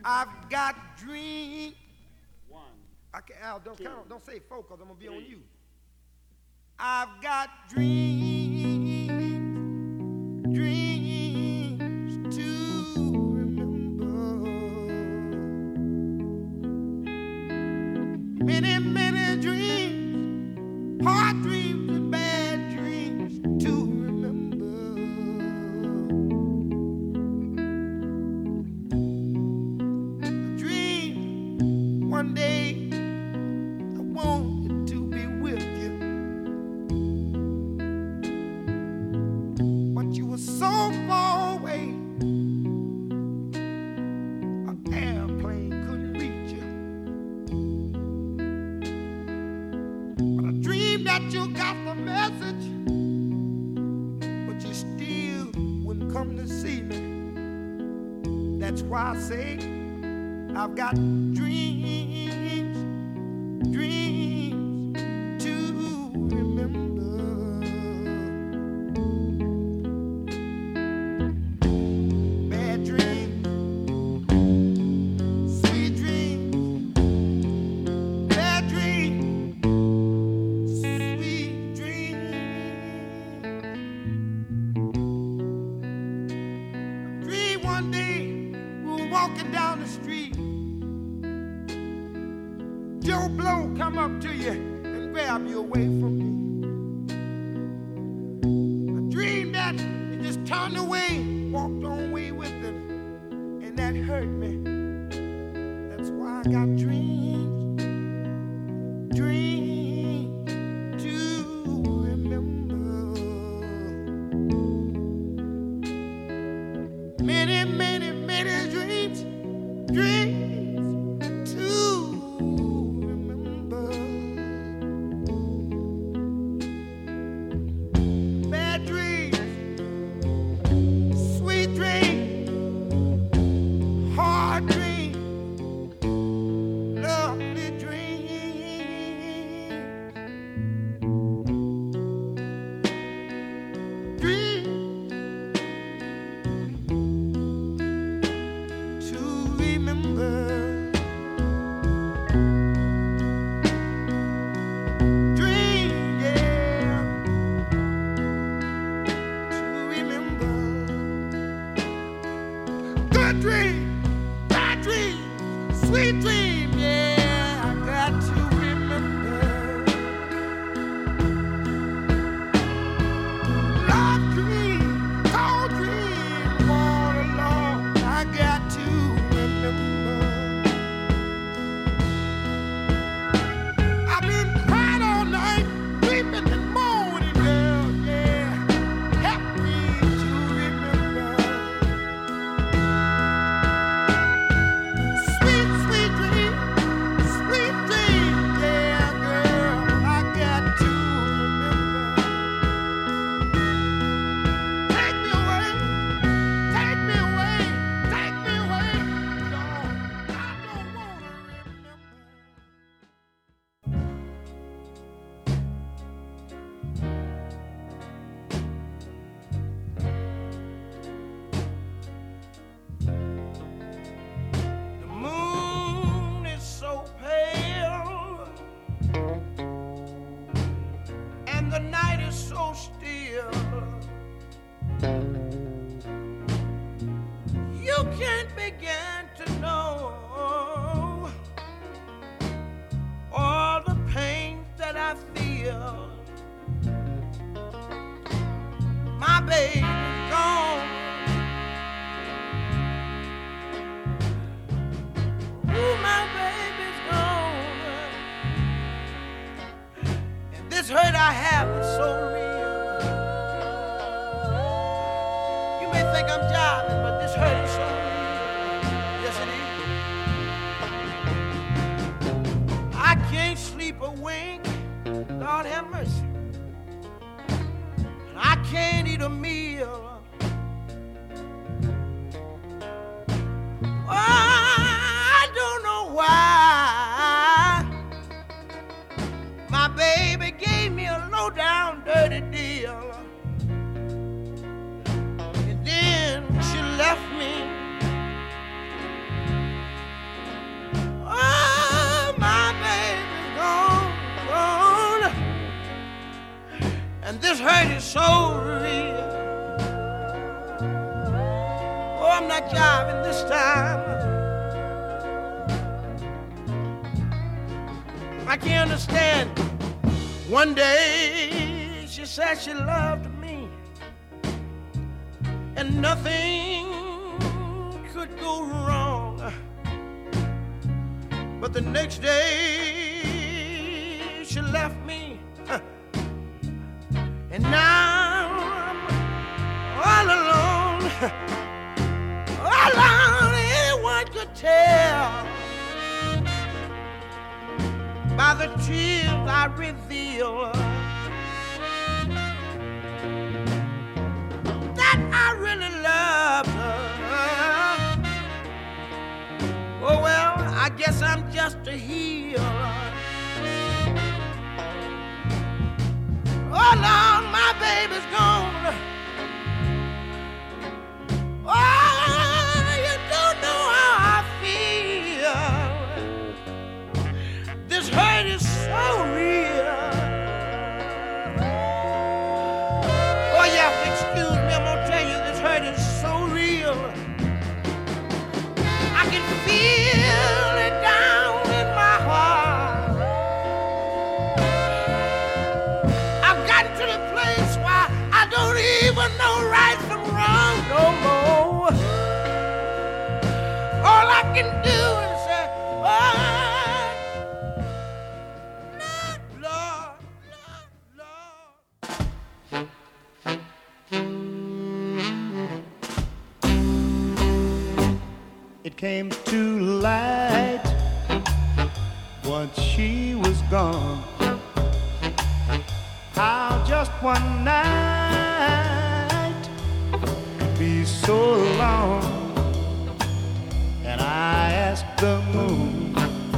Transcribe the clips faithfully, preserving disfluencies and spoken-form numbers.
I've got dreams. One. I can, Al, don't count. Don't say four, because I'm going to be on you. I've got dreams, dreams to remember. Many, many dreams, hard dreams and bad dreams to remember. A dream one day I wanted to be with you. You were so far away, an airplane couldn't reach you. But I dreamed that you got the message, but you still wouldn't come to see me. That's why I say I've got dreams, dreams to remember. Joe Blow come up to you and grab you away from me. I dreamed that you just turned away, walked on away with him, and that hurt me. That's why I got dreams, dreams to remember. Many, many, many dreams, dreams. Dream, bad dream, sweet dream, yeah, I got to remember. Love dream, cold dream, all along, I got to remember. I've been crying all night, weeping and moaning, girl, yeah, help me to remember. The night is so still, you can't begin to know all the pain that I feel. My baby's gone. Ooh, my baby's gone. And this hurt I have is so real. You may think I'm jiving, but this hurt is so real. Yes, it is. I can't sleep a wink. Lord have mercy. I can't eat a meal. Oh, I don't know why. My baby gave me a low jiving this time. I can't understand. One day she said she loved me and nothing could go wrong. But the next day she left me, and now I'm all alone. All alone, anyone could tell by the tears I reveal that I really loved her. Oh well, I guess I'm just a heel. Oh Lord, my baby's gone. Oh, you don't know how I feel. This hurt is so real. Oh, you have to excuse me, I'm gonna tell you this hurt is so real. I can feel it down in my heart. I've gotten to the place where I don't even know right from wrong no more. All I can do is say, oh, Lord, Lord, Lord. It came to light once she was gone, how just one night could be so long. And I asked the moon,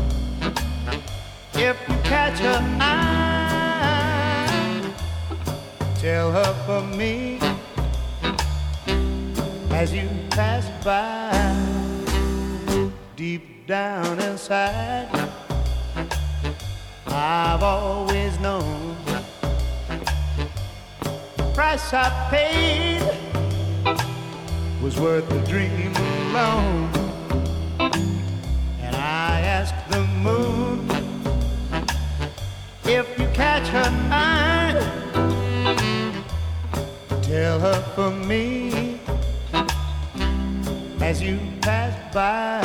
if you catch her eye, tell her for me as you pass by. Deep down inside, I've always known the price I paid was worth the dream alone. And I asked the moon, if you catch her eye, tell her for me as you pass by.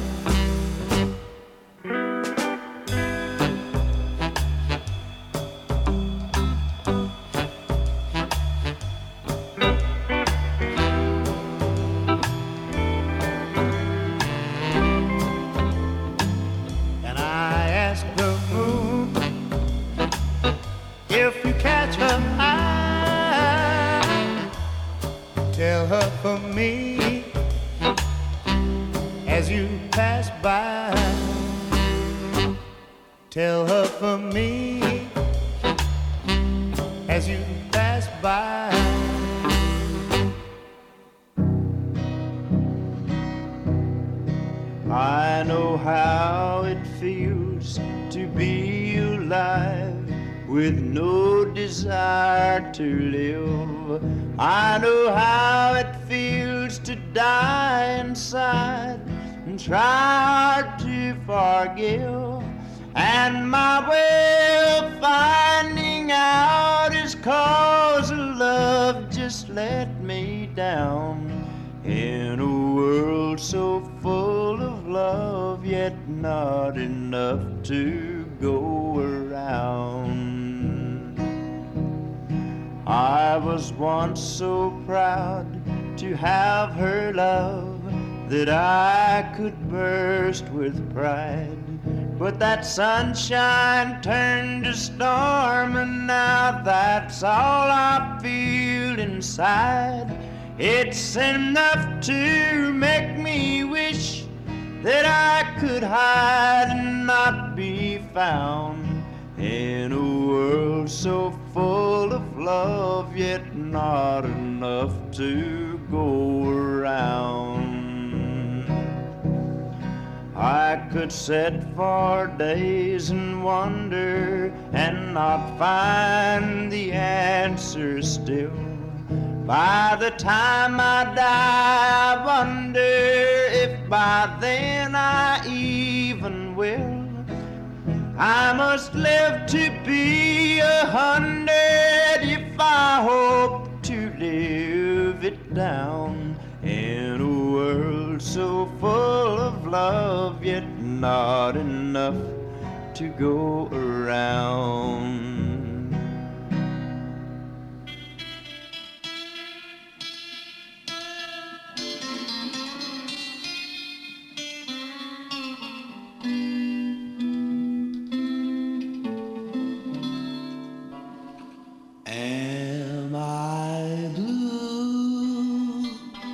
For me as you pass by, tell her for me as you pass by. I know how it feels to be alive with no desire to live. I know how it feels to die inside and try hard to forgive. And my way of finding out is 'cause love just let me down. In a world so full of love, yet not enough to go around. I was once so proud to have her love that I could burst with pride. But that sunshine turned to storm, and now that's all I feel inside. It's enough to make me wish that I could hide and not be found. In a world so full of love, yet not enough to go around. I could sit for days and wonder and not find the answer still. By the time I die, I wonder if by then I even will. I must live to be a hundred if I hope to live it down in a world so full of love, yet not enough to go around. Am I blue?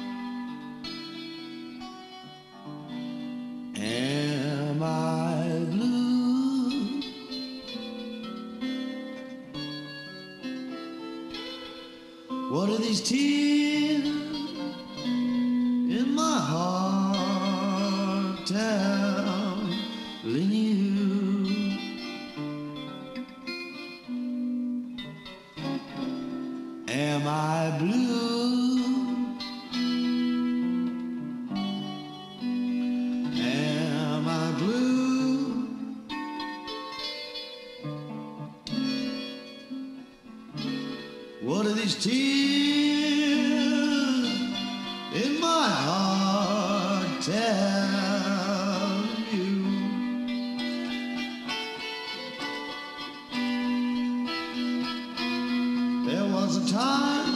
Am I blue? What are these tears in my heart telling you? Am I blue? Am I blue? What are these tears in my heart telling you? There was a time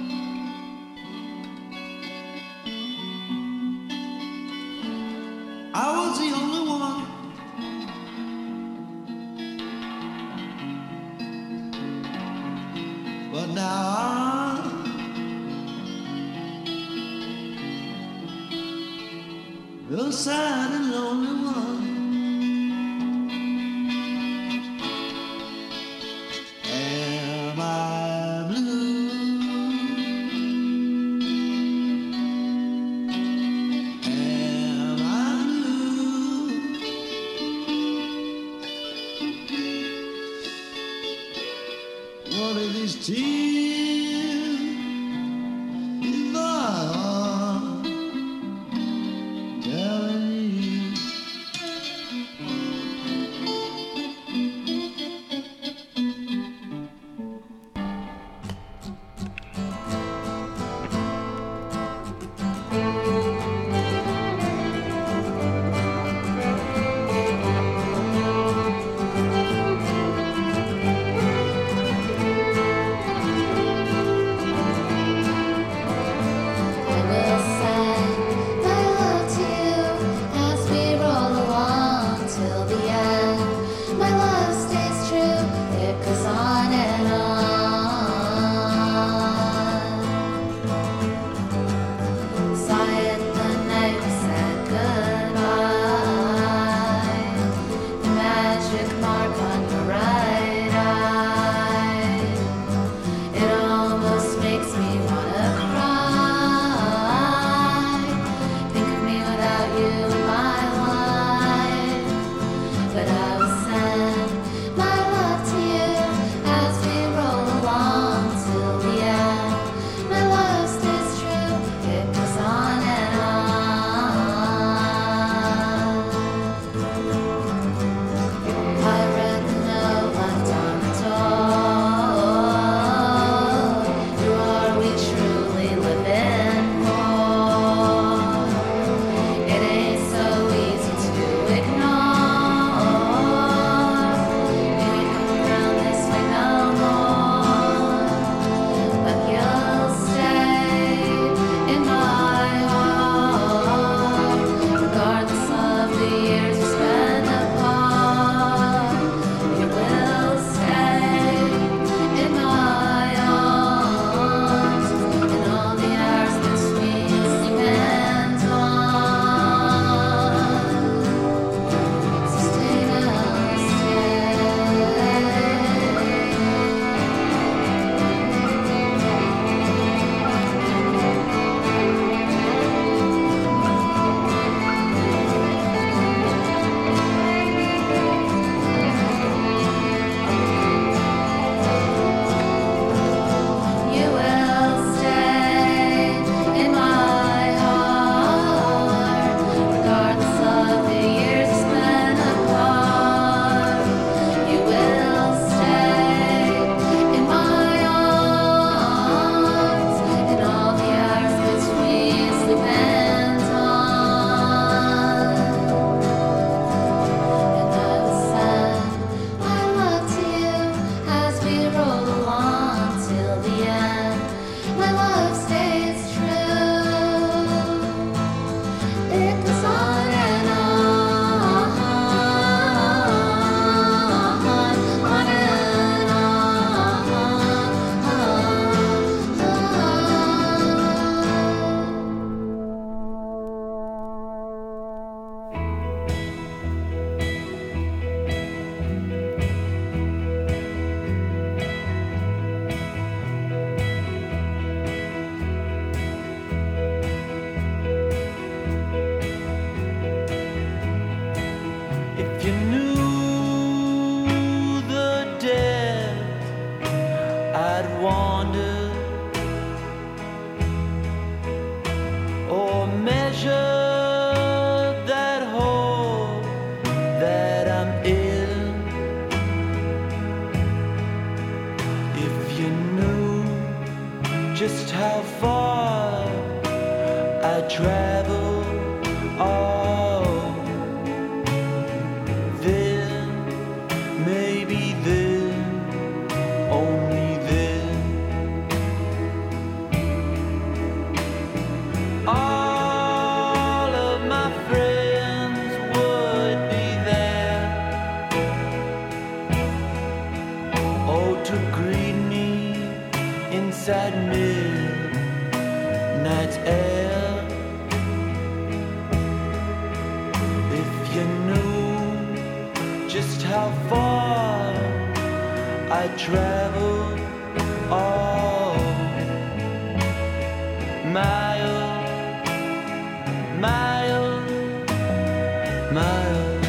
I was the only one. But now I'm the sad and lonely one. Am I blue? Am I blue? What are these tears in my heart telling you? travel all. Then, maybe then, only then, all of my friends would be there. Oh, to greet me inside midnight's air. If you knew just how far I traveled, all miles, miles, miles.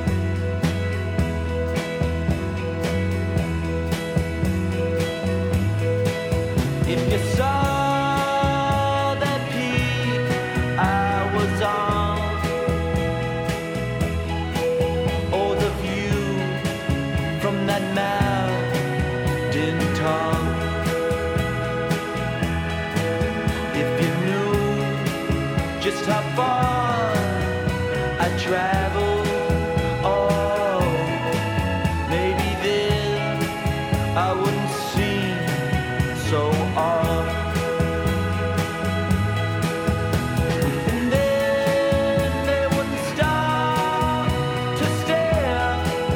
If you saw that peak I was on, or the view from that mountain top, if you knew just how far I traveled, oh, maybe then I wouldn't seem so off. And then they wouldn't stop to stare.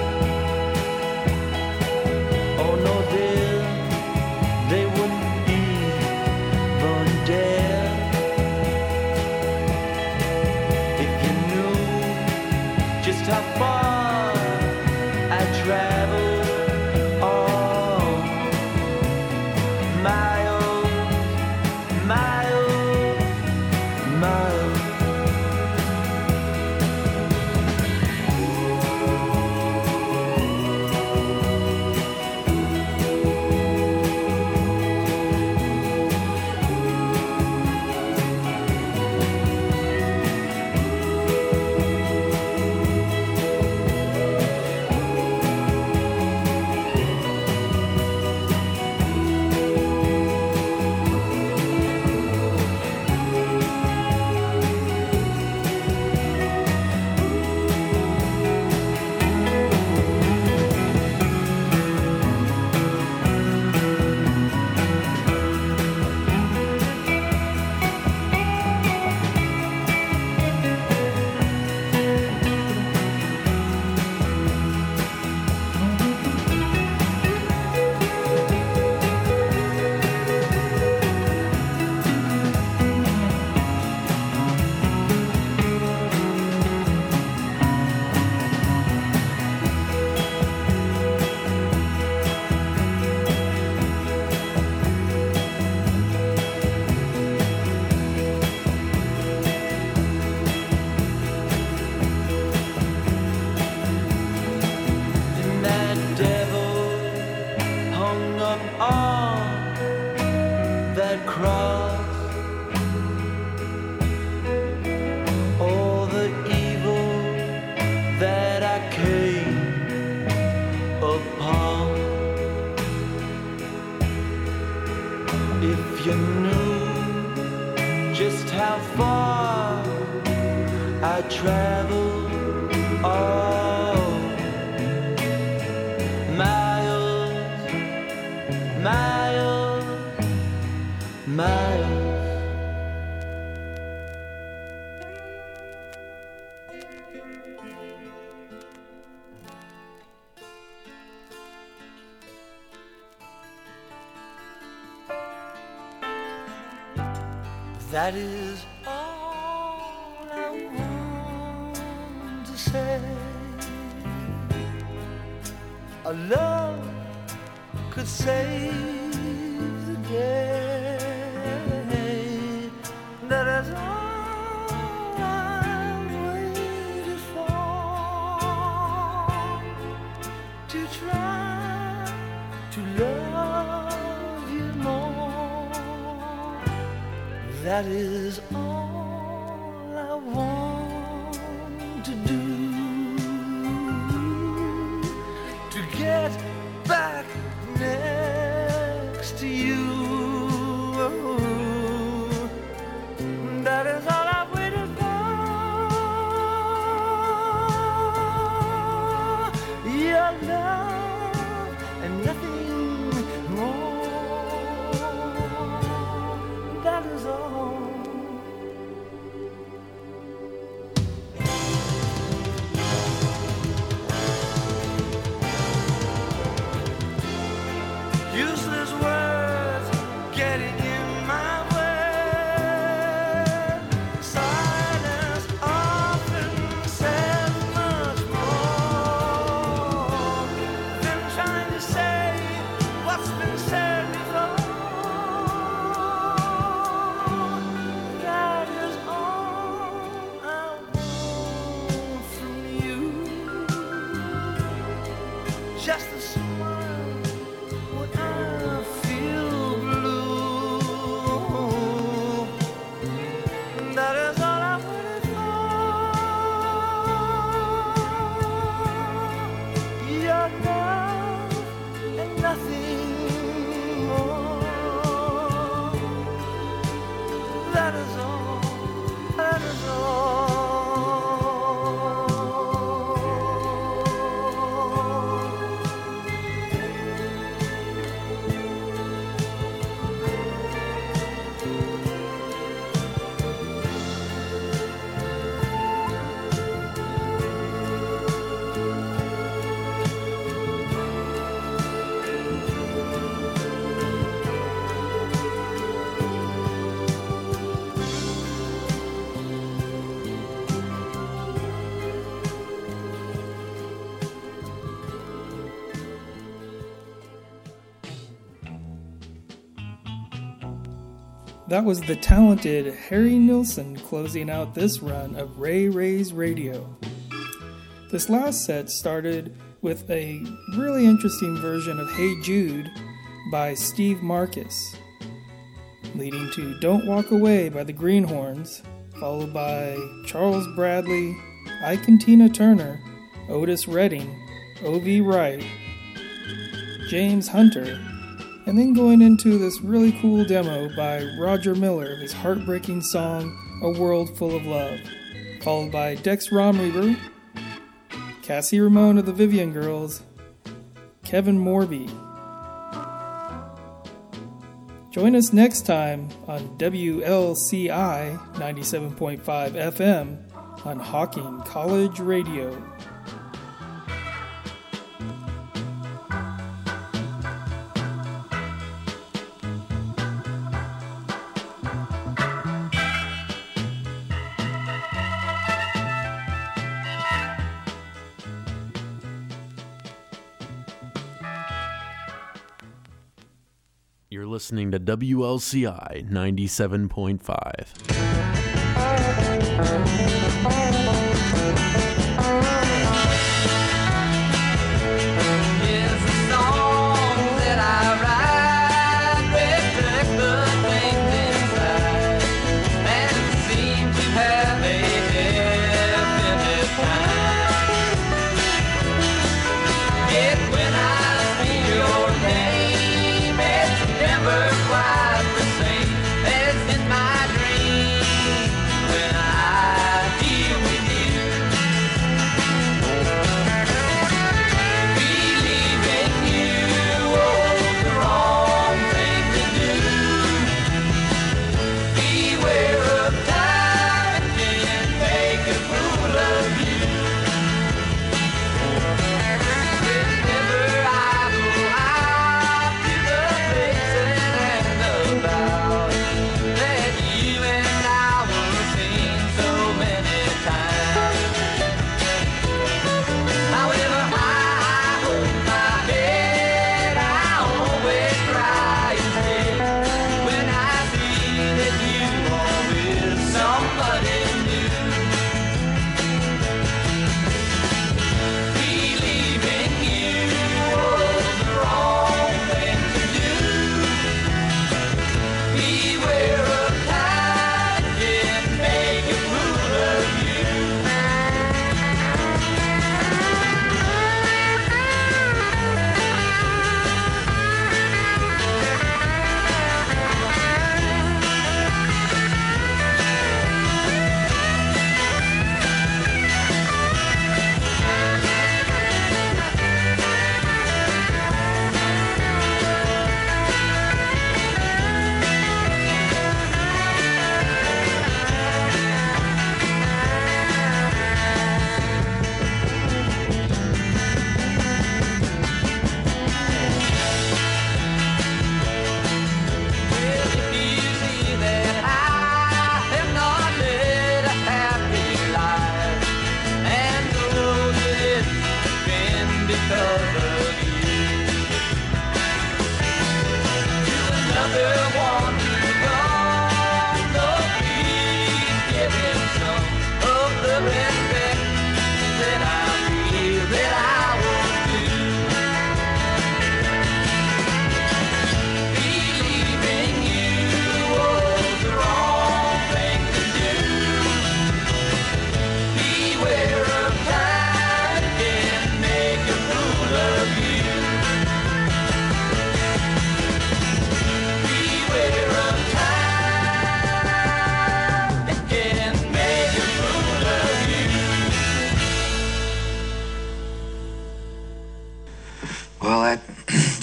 Oh no, then they wouldn't even dare. If you knew just how far I traveled, oh, miles, miles, miles. And that devil hung up on that cross. All the evil that I came upon. If you knew just how far I traveled, oh, miles, miles, miles. That is all I want to say. A love could save the day. That is all I've waited for, to try to love you more. That is all I want to do, to get back next to you. That is all I just a smile when I feel blue. That is all I wanted for. Your love and nothing more. That is all. That is all. That was the talented Harry Nilsson closing out this run of Ray Ray's Radio. This last set started with a really interesting version of Hey Jude by Steve Marcus, leading to Don't Walk Away by the Greenhorns, followed by Charles Bradley, Ike and Tina Turner, Otis Redding, O V Wright, James Hunter, and then going into this really cool demo by Roger Miller of his heartbreaking song, A World Full of Love, followed by Dex Romreaver, Cassie Ramone of the Vivian Girls, Kevin Morby. Join us next time on W L C I ninety-seven point five F M on Hawking College Radio. You're listening to W L C I ninety-seven point five. Quite the same as in my dream when I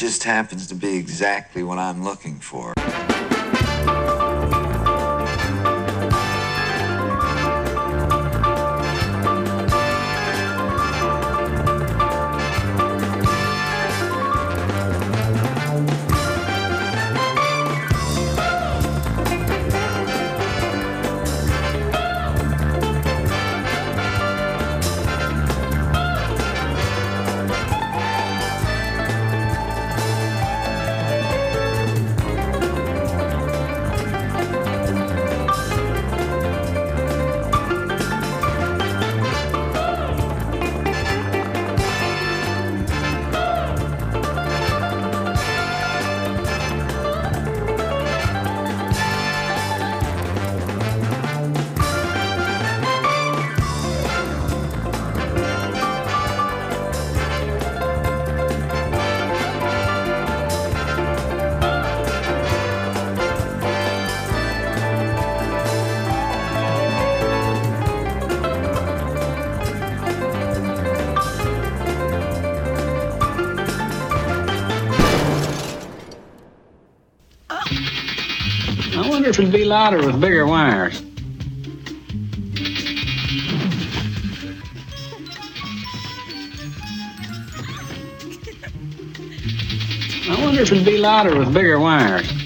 just happens to be exactly what I'm looking for. I wonder if it'd be louder with bigger wires. I wonder if it'd be louder with bigger wires.